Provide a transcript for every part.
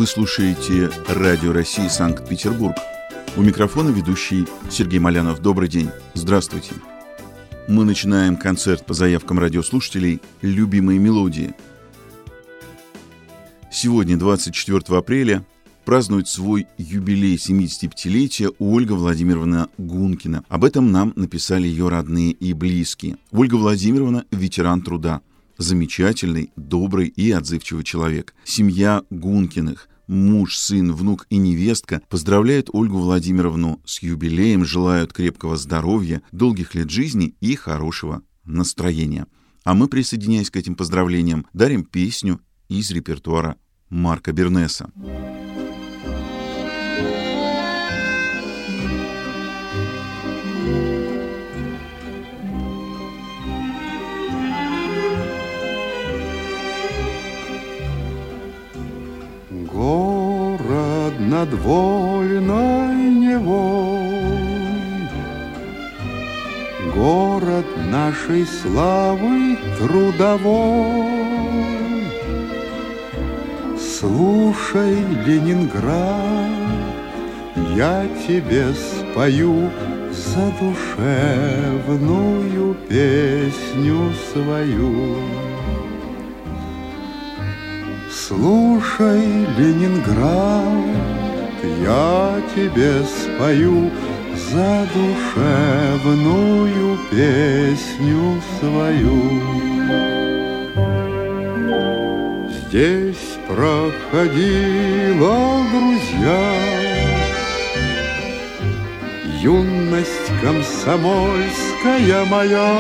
слушаете Радио России Санкт-Петербург. У микрофона ведущий Сергей Малянов. Добрый день. Здравствуйте. Мы начинаем концерт по заявкам радиослушателей «Любимые мелодии». Сегодня, 24 апреля, празднует свой юбилей 75-летия Ольга Владимировна Гункина. Об этом нам написали ее родные и близкие. Ольга Владимировна – ветеран труда. Замечательный, добрый и отзывчивый человек. Семья Гункиных, муж, сын, внук и невестка поздравляют Ольгу Владимировну с юбилеем, желают крепкого здоровья, долгих лет жизни и хорошего настроения. А мы, присоединяясь к этим поздравлениям, дарим песню из репертуара Марка Бернеса. Город над вольной Невой, город нашей славы трудовой. Слушай, Ленинград, я тебе спою задушевную песню свою. Слушай, Ленинград, я тебе спою задушевную песню свою. Здесь проходила, друзья, юность комсомольская моя.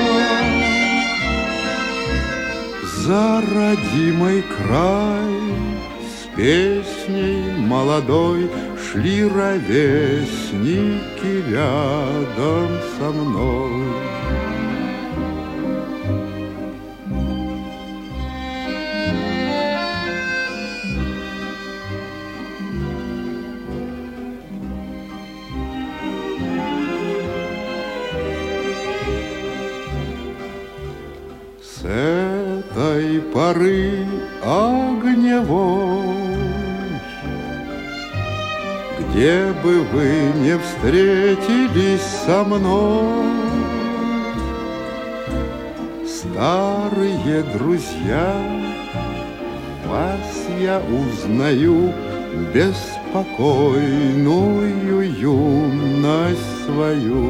За родимый край с песней молодой шли ровесники рядом со мной. С этой поры огневой, где бы вы не встретились со мной, старые друзья, вас я узнаю, беспокойную юность свою.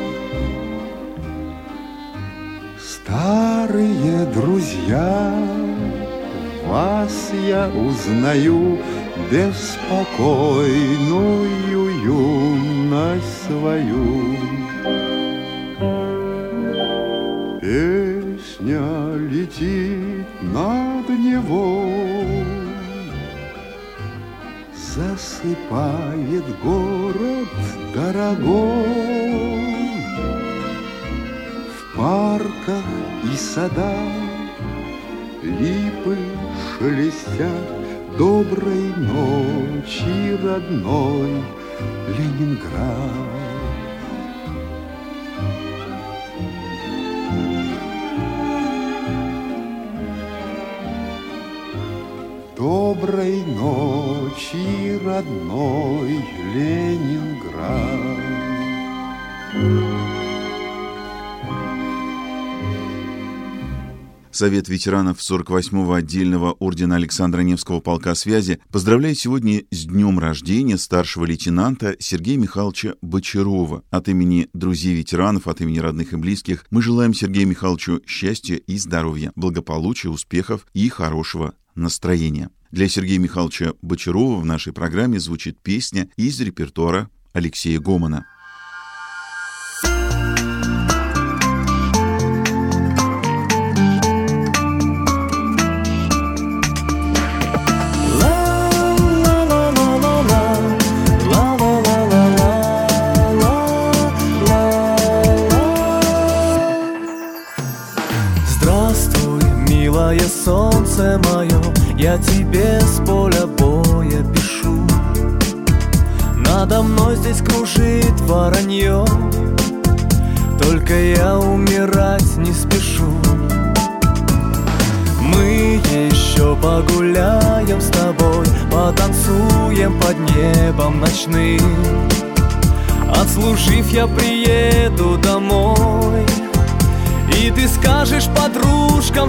Старые друзья, вас я узнаю, беспокойную юность свою. Песня летит над Невой, засыпает город дорогой. В парках и садах липы шелестят, доброй ночи, родной Ленинград. Доброй ночи, родной Ленинград. Совет ветеранов 48-го отдельного ордена Александра Невского полка связи поздравляет сегодня с днем рождения старшего лейтенанта Сергея Михайловича Бочарова. От имени друзей ветеранов, от имени родных и близких мы желаем Сергею Михайловичу счастья и здоровья, благополучия, успехов и хорошего настроения. Для Сергея Михайловича Бочарова в нашей программе звучит песня из репертуара Алексея Гомона. Солнце мое, я тебе с поля боя пишу. Надо мной здесь кружит воронье, только я умирать не спешу. Мы еще еще погуляем с тобой, потанцуем под небом ночным. Отслужив, я приеду домой, и ты скажешь подружкам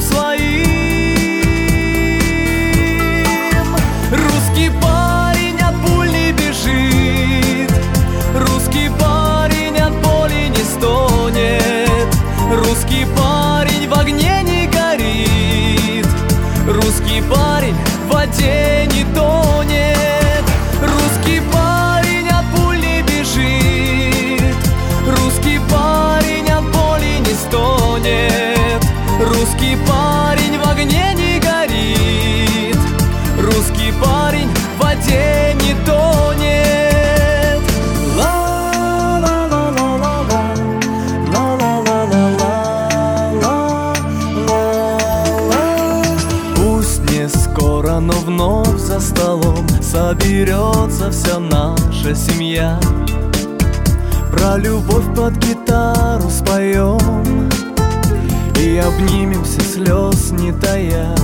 своим: русский парень от пуль не бежит, русский парень от боли не стонет, русский парень в огне не горит, русский парень в воде не тонет, русский парень от пуль не бежит, русский парень от боли не стонет, русский парень в огне не горит, русский парень в воде не тонет. Пусть не скоро, но вновь за столом соберется вся наша семья. Про любовь под гитару споем и обнимемся, слез не тая.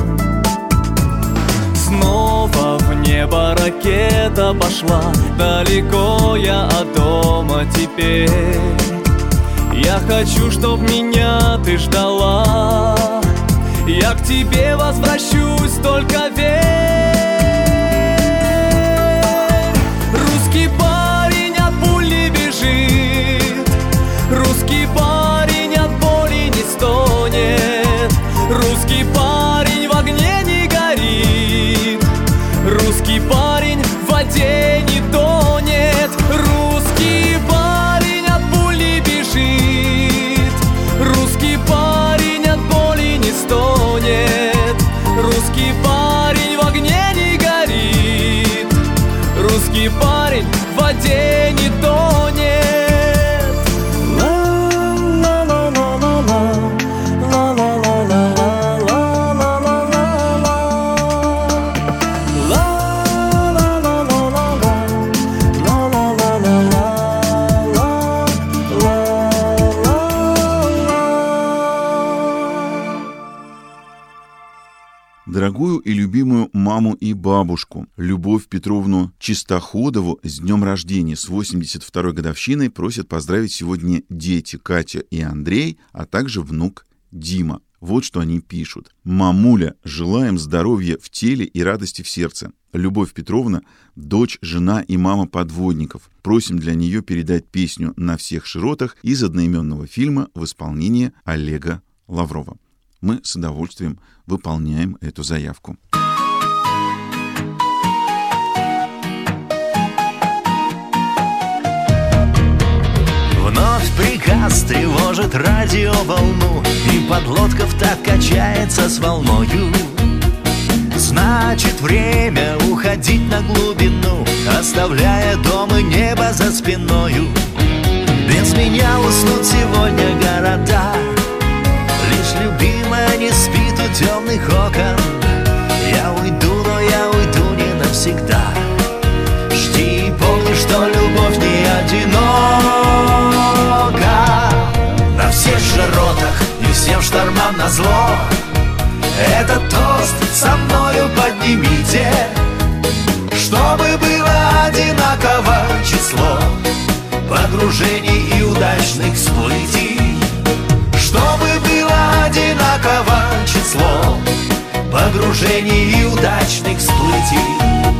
Снова в небо ракета пошла, далеко я от дома теперь. Я хочу, чтоб меня ты ждала, я к тебе возвращусь, только верь. Русский парень от пуль не бежит, русский парень от боли не стонет, русский парень в огне не горит, русский парень в воде не тонет, русский парень от пуль не бежит, русский парень от боли не стонет, русский парень в огне не горит, русский парень в воде не тонет. Дорогую и любимую маму и бабушку Любовь Петровну Чистоходову с днем рождения, с 82-й годовщиной просят поздравить сегодня дети Катя и Андрей, а также внук Дима. Вот что они пишут. «Мамуля, желаем здоровья в теле и радости в сердце. Любовь Петровна – дочь, жена и мама подводников. Просим для нее передать песню «На всех широтах» из одноименного фильма в исполнении Олега Лаврова». Мы с удовольствием выполняем эту заявку. Вновь приказ тревожит радиоволну, и подлодка так качается с волною. Значит, время уходить на глубину, оставляя дом и небо за спиною. Без меня уснут сегодня города, лишь любимая не спит у темных окон. Я уйду, но я уйду не навсегда. Жди и помни, что любовь не одинока. На всех широтах и всем штормам назло, этот тост со мною поднимите, чтобы было одинаково число погружений и удачных всплытий. Чтобы было одинаково число погружений и удачных всплытий.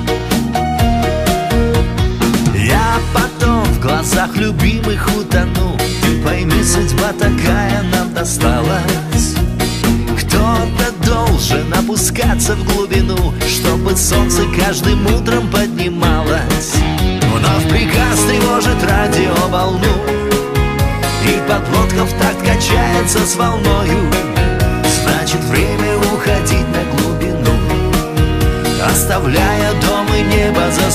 Я потом в глазах любимых утону, ты пойми, судьба такая нам досталась. Кто-то должен опускаться в глубину, чтобы солнце каждым утром поднималось. Вновь приказ тревожит радиоволну, и подлодка в такт качается с волною. Значит, время уходить на глубину, оставляя дом и небо за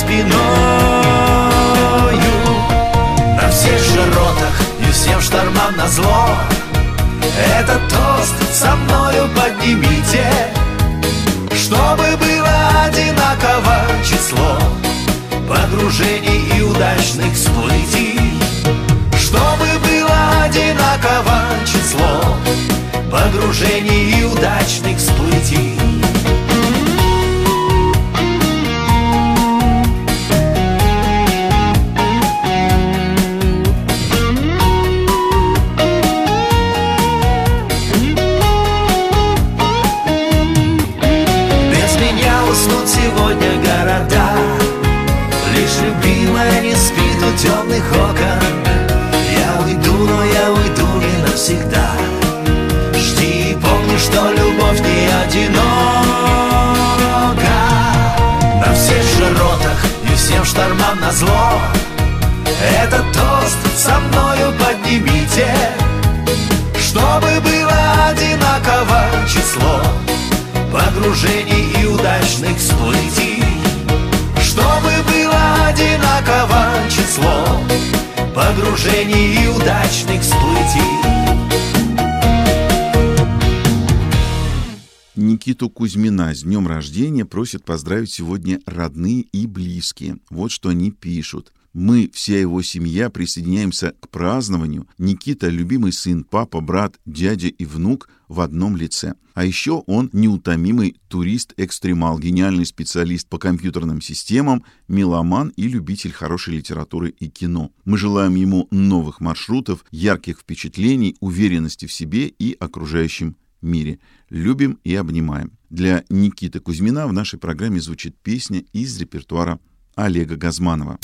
спиною. На всех широтах и всем штормам назло, этот тост со мною поднимите, чтобы было одинаково число погружений и удачных всплытий. Чтобы было одинаково число погружений и удачных всплытий. свете, чтобы было одинаково число погружений и удачных всплытий, чтобы было одинаково число погружений и удачных всплытий. Никиту Кузьмина с днем рождения просят поздравить сегодня родные и близкие. Вот что они пишут. Мы, вся его семья, присоединяемся к празднованию. Никита — любимый сын, папа, брат, дядя и внук в одном лице. А еще он неутомимый турист-экстремал, гениальный специалист по компьютерным системам, меломан и любитель хорошей литературы и кино. Мы желаем ему новых маршрутов, ярких впечатлений, уверенности в себе и окружающем мире. Любим и обнимаем. Для Никиты Кузьмина в нашей программе звучит песня из репертуара Олега Газманова.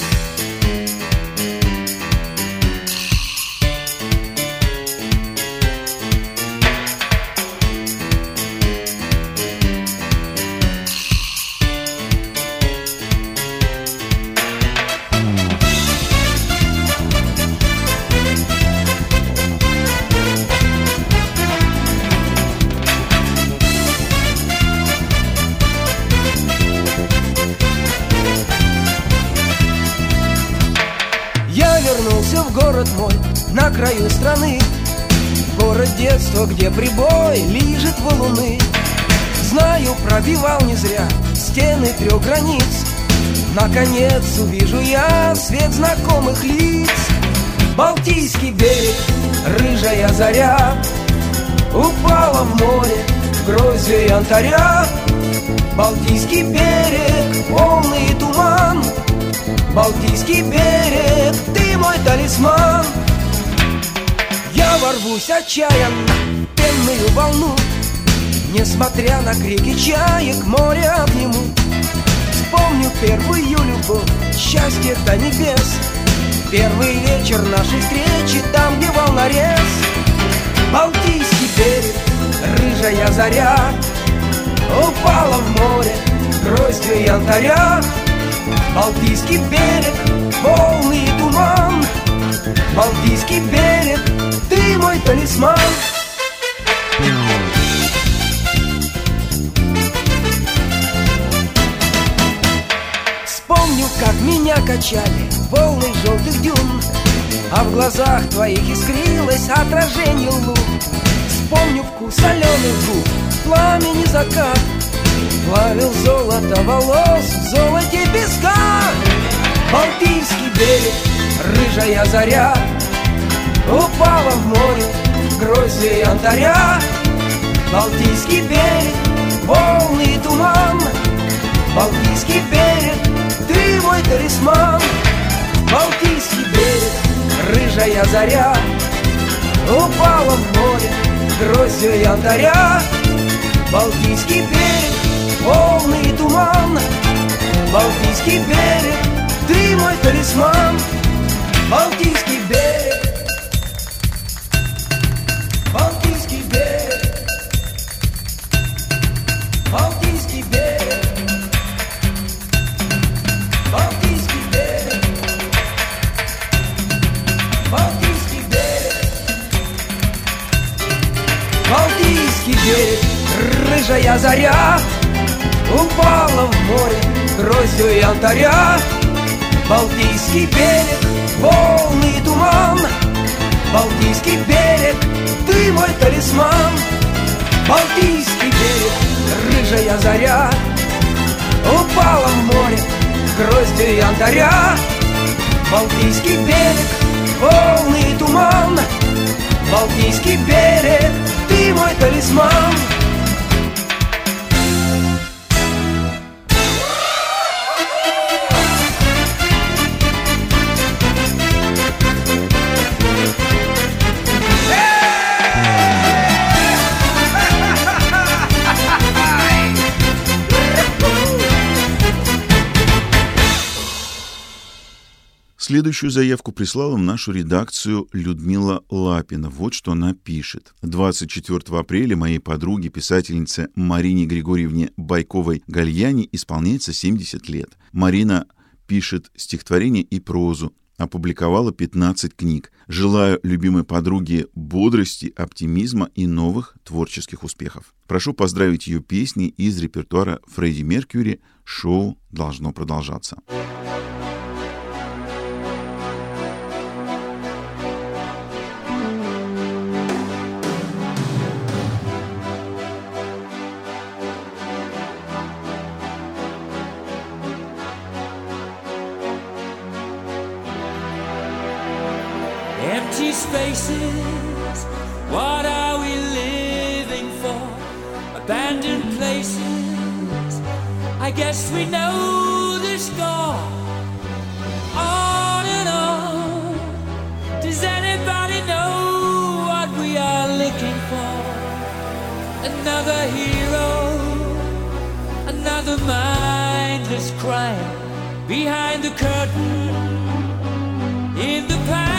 Вернулся в город мой на краю страны, город детства, где прибой лижет валуны. Знаю, пробивал не зря стены 3 границ. Наконец увижу я свет знакомых лиц. Балтийский берег, рыжая заря упала в море грозью янтаря. Балтийский берег, полный туман. Балтийский берег, ты мой талисман. Я ворвусь отчаянно в пенную волну, несмотря на крики чаек, море обниму. Вспомню первую любовь, счастье до небес, первый вечер нашей встречи там, где волнорез. Балтийский берег, рыжая заря упала в море гроздью янтаря. Балтийский берег, полный туман. Балтийский берег, ты мой талисман. Вспомню, как меня качали волны желтых дюн, а в глазах твоих искрилось отражение лун. Вспомню вкус соленых губ, пламени закат, плавил золото волос в золоте песка. Балтийский берег, рыжая заря упала в море гроздью янтаря. Балтийский берег, полный туман. Балтийский берег, ты мой талисман. Балтийский берег, рыжая заря упала в море гроздью янтаря. Балтийский берег, полный туман. Балтийский берег, ты мой талисман. Балтийский берег, Балтийский берег, Балтийский берег, Балтийский берег, Балтийский берег, Балтийский берег, рыжая заря упала в море гроздью янтаря. Балтийский берег, полный туман. Балтийский берег, ты мой талисман. Балтийский берег, рыжая заря упала в море гроздью янтаря. Балтийский берег, полный туман. Балтийский берег, ты мой талисман. Следующую заявку прислала в нашу редакцию Людмила Лапина. Вот что она пишет. 24 апреля моей подруге, писательнице Марине Григорьевне Байковой-Гальяни исполняется 70 лет. Марина пишет стихотворение и прозу. опубликовала 15 книг. Желаю любимой подруге бодрости, оптимизма и новых творческих успехов. Прошу поздравить ее песни из репертуара Фредди Меркьюри. Шоу должно продолжаться. Empty spaces, what are we living for? Abandoned places, I guess we know the score. On and on, does anybody know what we are looking for? Another hero, another mindless crime behind the curtain, in the past.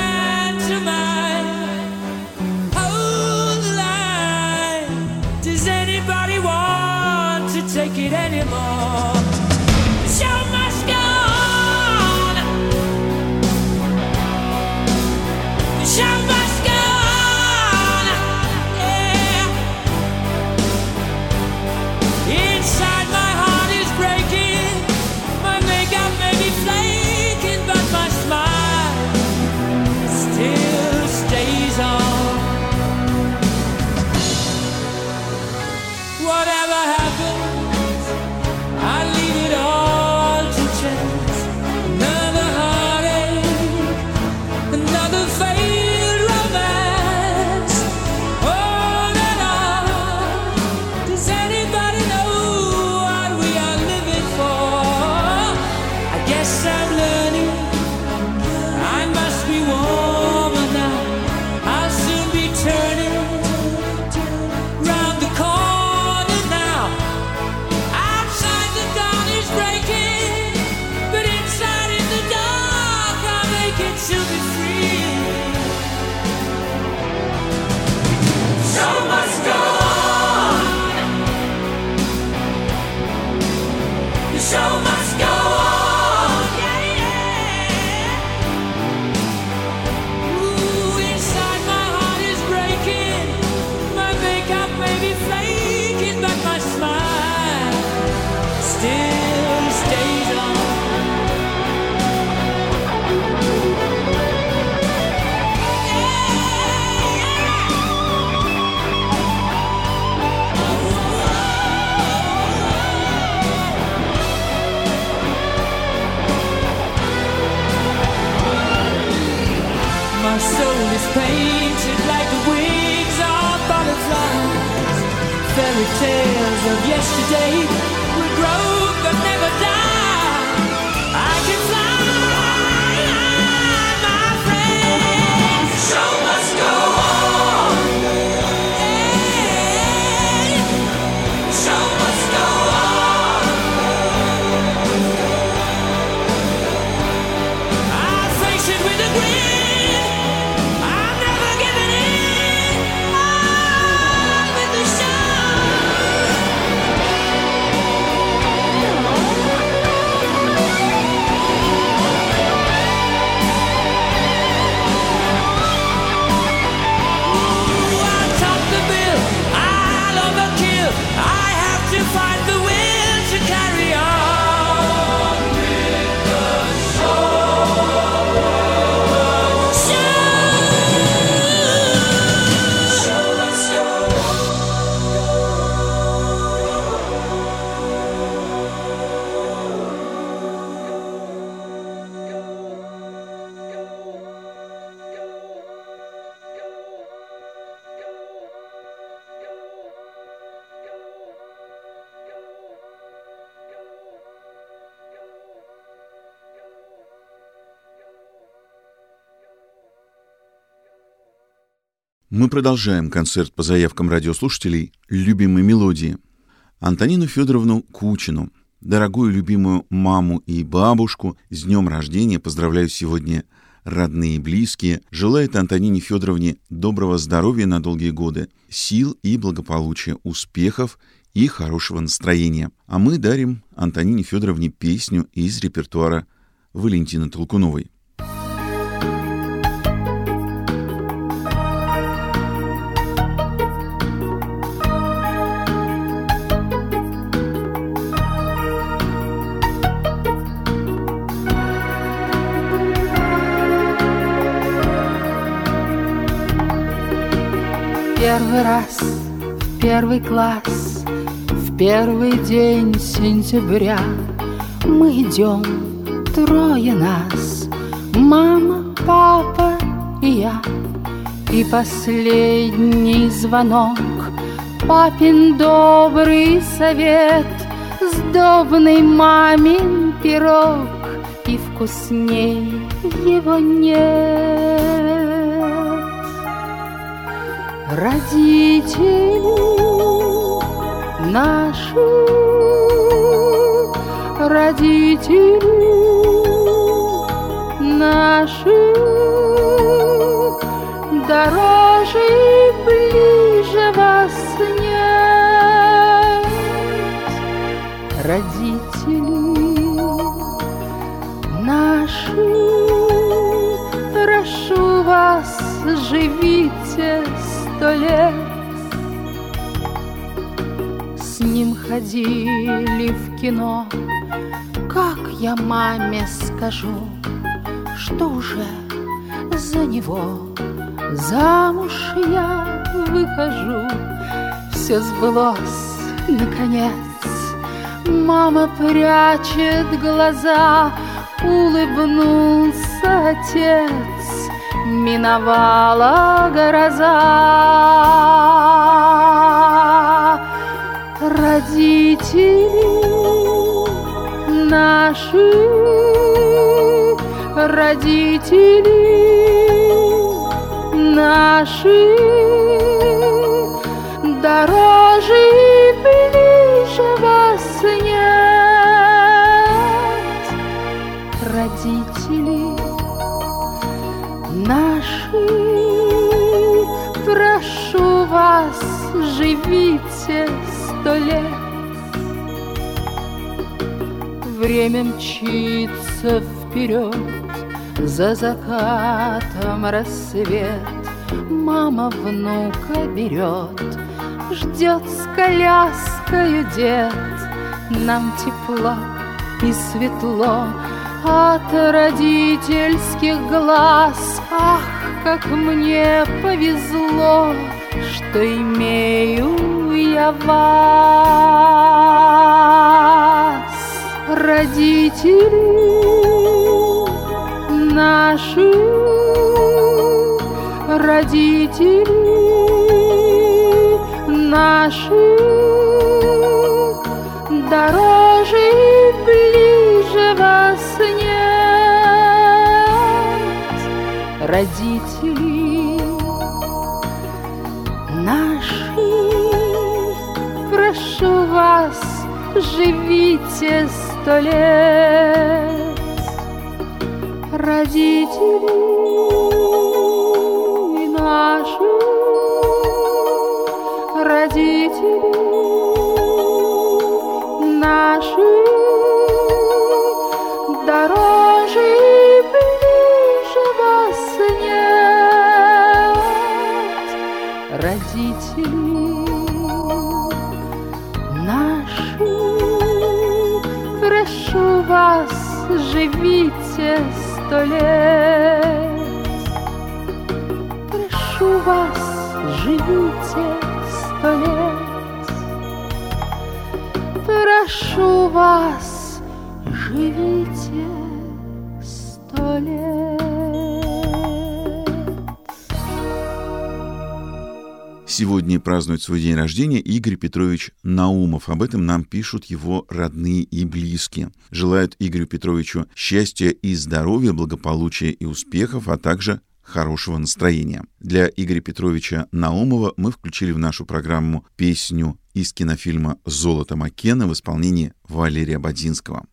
Hold the line. Does anybody want to take it anymore? The show must go on. The show must go on. Yeah. Inside my heart is breaking. My makeup may be flaking, but my smile still stays on. Whatever happens, I leave it all to chance. Another heartache, another failed romance. On and on. Does anybody know what we are living for? I guess I'm learning. I must be warmer now. I'll soon be turning round the corner now. Outside the dawn is breaking, but inside in the dark I'll make it to be free. The show must go on. The show must go on. Yeah, yeah. Ooh, inside my heart is breaking. My makeup may be flaking, but my smile still stays on. My soul is painted like the wings of butterflies. Fairy tales of yesterday will grow but never die. I can fly, my friend. The show must go on. Yeah. The show must go on. I'll face it with a grin. I'm never giving in. On with the show. Ooh, I'll top the bill. I'll overkill. I have to find the will to carry on with the Мы продолжаем концерт по заявкам радиослушателей любимой мелодии. Антонину Федоровну Кучину, дорогую любимую маму и бабушку, с днем рождения поздравляю сегодня родные и близкие. Желает Антонине Федоровне доброго здоровья на долгие годы, сил и благополучия, успехов и хорошего настроения. А мы дарим Антонине Федоровне песню из репертуара Валентины Толкуновой. Первый раз, в первый класс, в первый день сентября мы идем, трое нас, мама, папа и я. И последний звонок, папин добрый совет, сдобный мамин пирог, и вкусней его нет. Родители наши, родители наши, дороже и ближе вас нет. Родители наши, прошу вас, живите 100 лет. С ним ходили в кино, как я маме скажу, что уже за него замуж я выхожу. Все сбылось, наконец, мама прячет глаза, улыбнулся отец, миновала гроза. Родители наши, родители наши, дороже и ближе вас нет. Родители наши, прошу вас, живите 100 лет. Время мчится вперед, за закатом рассвет. Мама внука берет, ждет с коляскою дед. Нам тепло и светло от родительских глаз. Ах, как мне повезло, что имею я вас. Родители наши, родители наши, дороже и ближе вас нет. Родители наши, прошу вас, живите 100 лет. Родители наши, родители наши, дороже и ближе вас нет. Родители наши, прошу вас, живите 100 лет. Прошу вас, живите 100 лет. Прошу вас, живите 100 лет. Сегодня празднует свой день рождения Игорь Петрович Наумов. Об этом нам пишут его родные и близкие. Желают Игорю Петровичу счастья и здоровья, благополучия и успехов, а также хорошего настроения. Для Игоря Петровича Наумова мы включили в нашу программу песню из кинофильма «Золото Маккена» в исполнении Валерия Бадинского.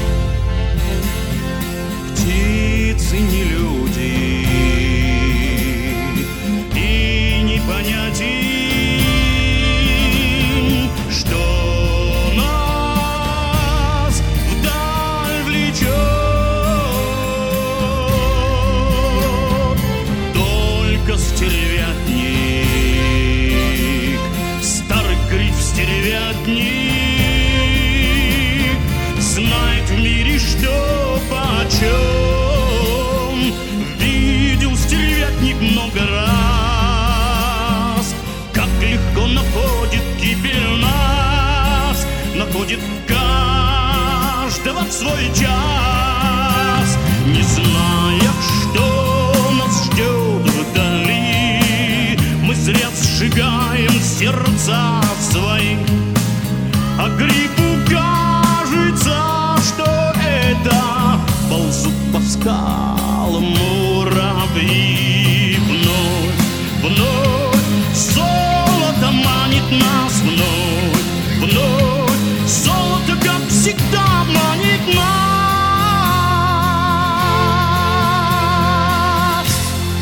Птицы не люди, что почем. Видел стервятник много раз, как легко находит гибель нас, находит каждого в свой час, не зная, что нас ждет вдали. Мы зря сжигаем сердца свои, а грибу кажется, что это ползут по скалам муравьи. Вновь, вновь золото манит нас, вновь, вновь золото, как всегда, манит нас.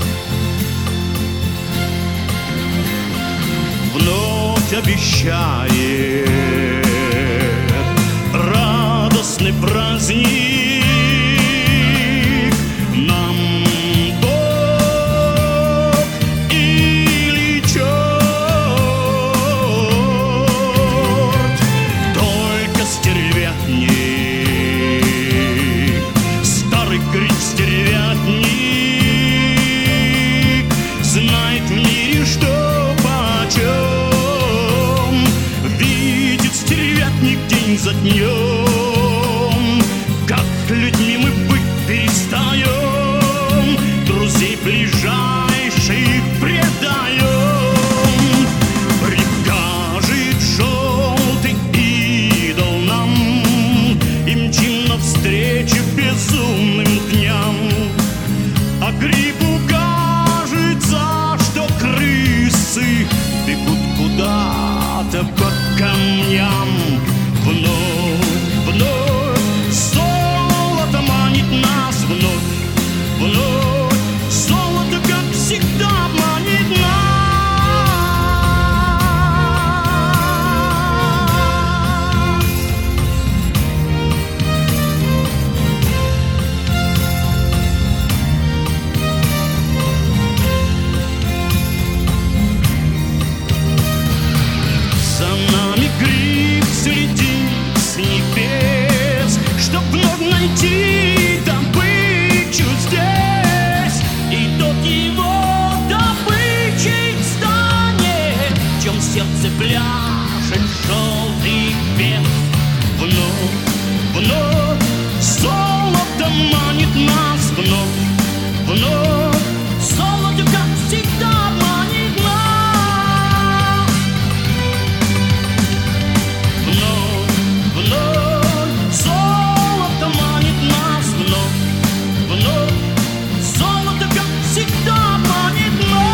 Вновь обещает радостный праздник нам Бог или черт. Только стервятник, старый крик стервятник, знает в мире, что почем. Видит стервятник день за днем, как людьми мы быть перестаем, друзей ближайших предаем. Прикажет желтый идол нам, и мчим навстречу безумным дням, а грибу кажется, что крысы бегут куда-то по камням. Вновь, вновь золото манит нас, вновь, вновь золото, как всегда, манит нас. За нами гриб следит с небес, чтоб вновь найти добычу здесь. И тот его добычей станет, в чем сердце пляшет желтый бес. Вновь, вновь золото манит нас, вновь, вновь золото, как всегда, манит нас. Вновь, вновь золото манит нас, вновь, вновь золото, как всегда, манит нас.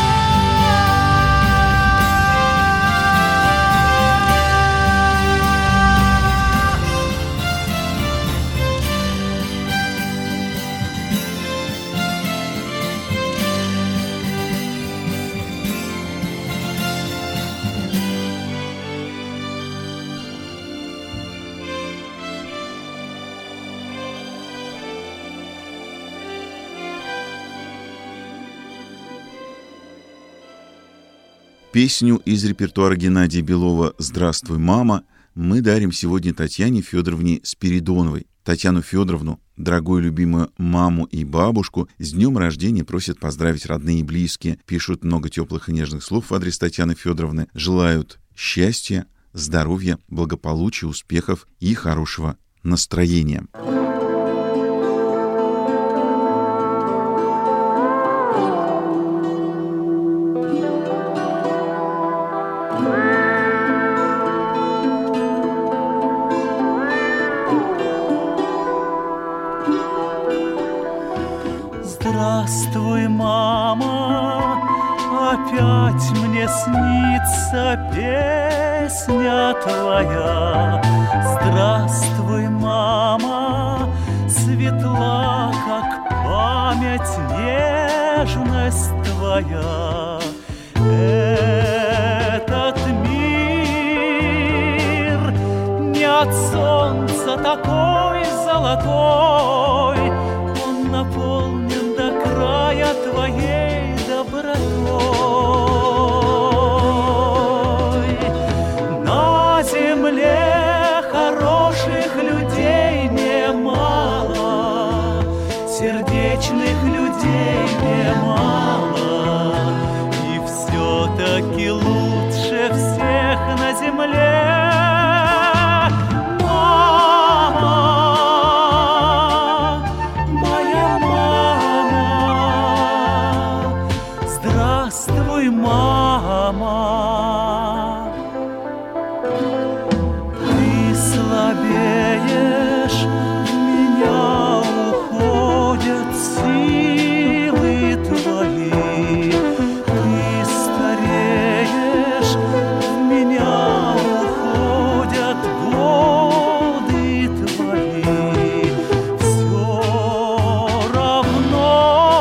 Песню из репертуара Геннадия Белова «Здравствуй, мама» мы дарим сегодня Татьяне Федоровне Спиридоновой. Татьяну Федоровну, дорогую любимую маму и бабушку, с днем рождения просят поздравить родные и близкие. Пишут много теплых и нежных слов в адрес Татьяны Федоровны. Желают счастья, здоровья, благополучия, успехов и хорошего настроения. Здравствуй, мама, опять мне снится песня твоя. Здравствуй, мама, светла, как память, нежность твоя. Этот мир не от солнца такой золотой, он наполнен до края твоей добротой. На земле хороших людей немало, людей немало, и все-таки лучше всех на земле. Мама, моя мама, здравствуй, мама. Ты слабеешь, в меня уходят силы твои. Ты стареешь, в меня уходят годы твои. Все равно,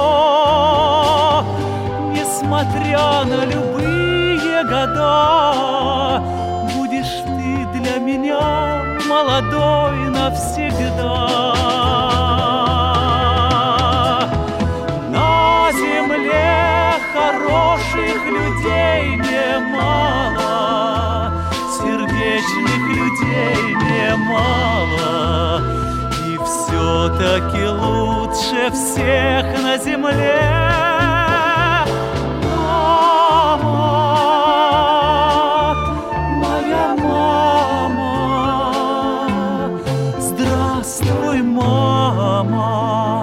несмотря на любые года, будешь ты для меня молодой навсегда. На земле хороших людей немало, сердечных людей немало, и все-таки лучше всех на земле. Мама, моя мама, здравствуй, мама.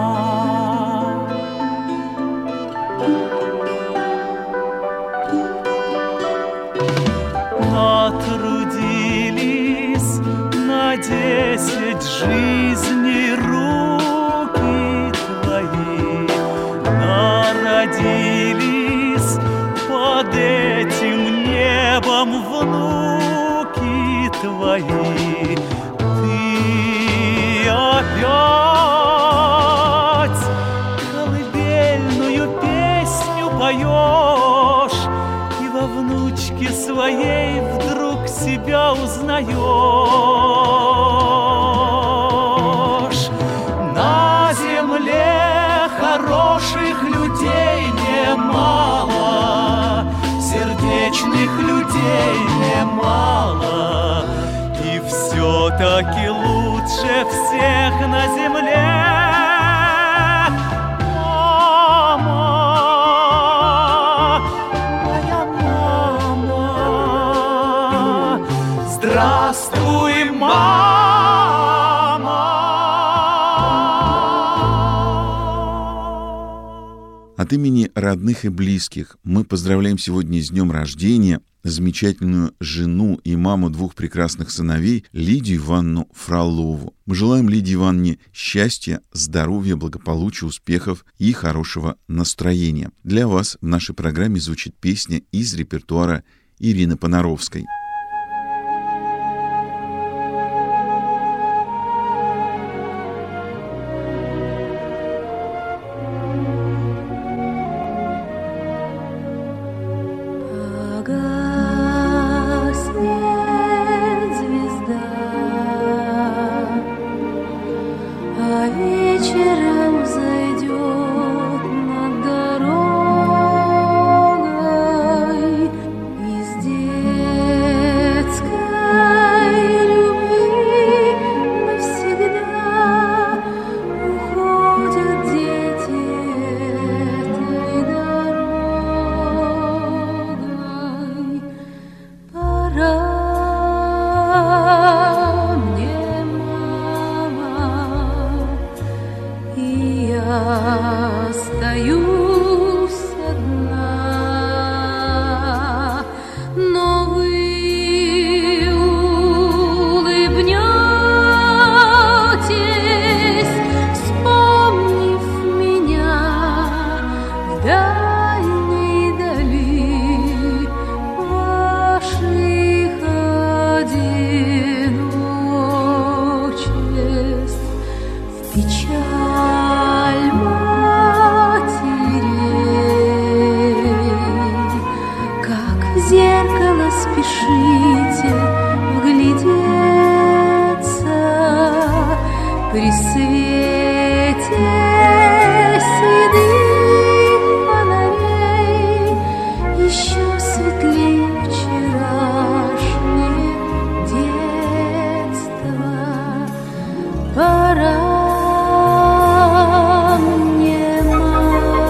Натрудились на 10 жизней руки твои, народились под этим небом внуки твои. Ты опять колыбельную песню поешь, и во внучке своей вдруг себя узнаешь. На земле хороших людей немало, сердечных людей немало, и все-таки лучше всех на земле. Мама, моя мама, здравствуй, мама. От имени родных и близких мы поздравляем сегодня с днем рождения замечательную жену и маму двух прекрасных сыновей Лидию Ивановну Фролову. Мы желаем Лидии Ивановне счастья, здоровья, благополучия, успехов и хорошего настроения. Для вас в нашей программе звучит песня из репертуара Ирины Понаровской. Погаснет звезда, а вечером зайдет над дорогой из детской любви навсегда уходят дети этой дорогой. Пора мне, мама, и я остаюсь одна, но вы улыбнетесь, вспомнив меня в дальней дали ваших одиночеств, в печаль матерей, как в зеркало спешите вглядеться при свете седых фонарей, еще светлее вчерашнее детство. Пора мне, мама,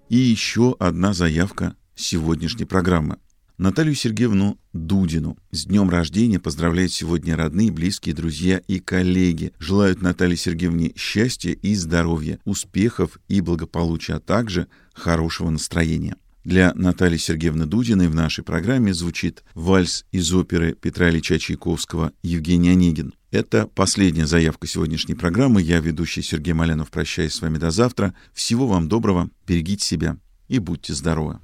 И еще одна заявка сегодняшней программы. Наталью Сергеевну Дудину с днем рождения поздравляют сегодня родные, близкие, друзья и коллеги. Желают Наталье Сергеевне счастья и здоровья, успехов и благополучия, а также хорошего настроения. Для Натальи Сергеевны Дудиной в нашей программе звучит вальс из оперы Петра Ильича Чайковского «Евгений Онегин». Это последняя заявка сегодняшней программы. Я, ведущий Сергей Малянов, прощаюсь с вами до завтра. Всего вам доброго, берегите себя и будьте здоровы.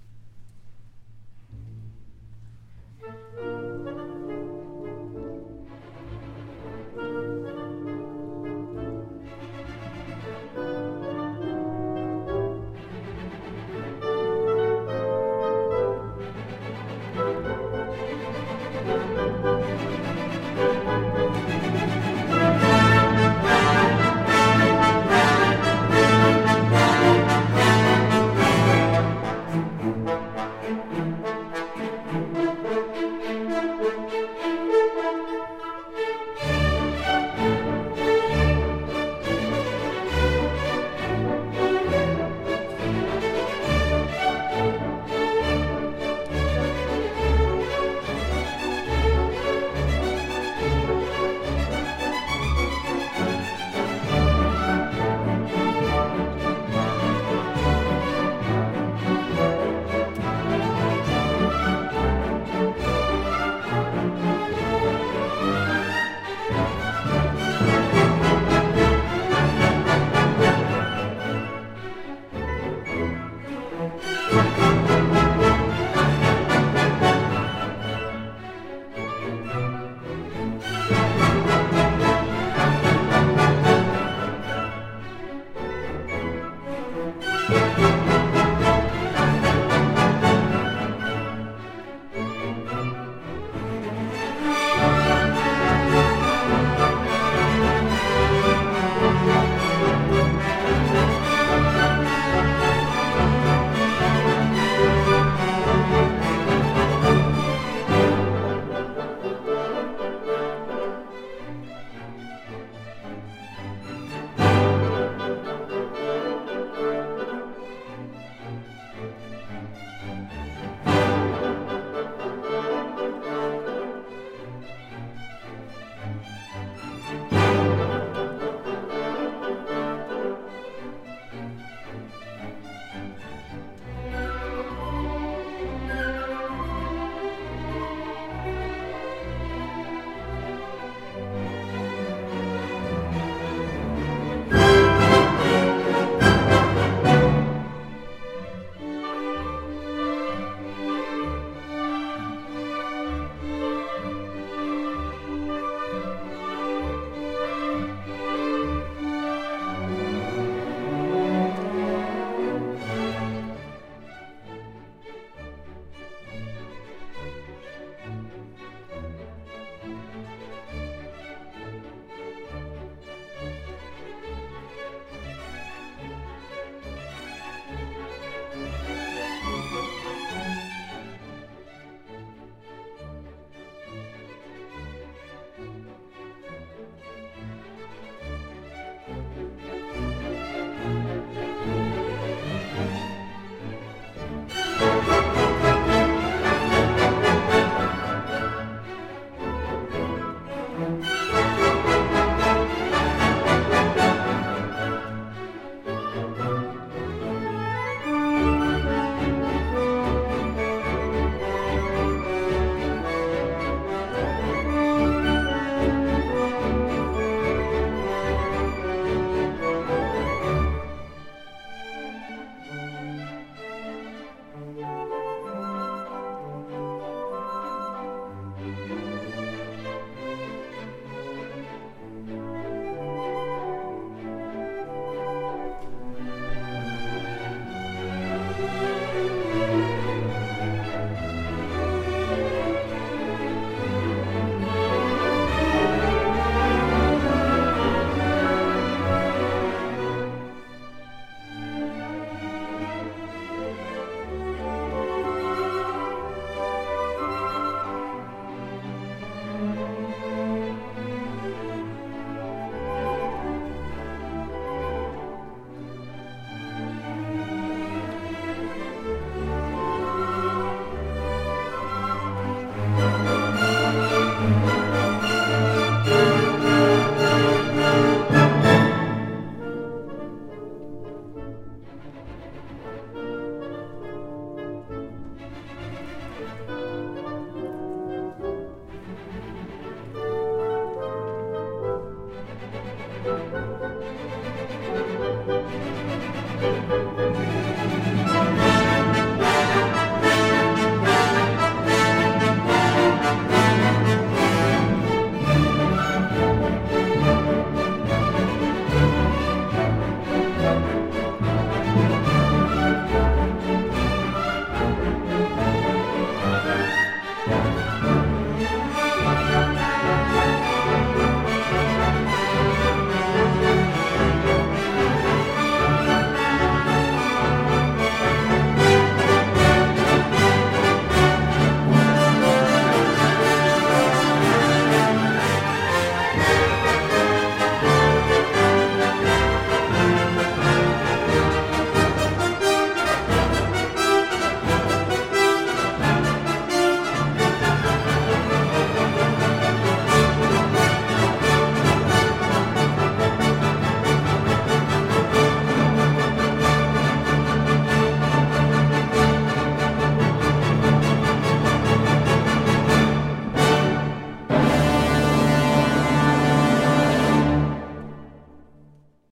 Thank you.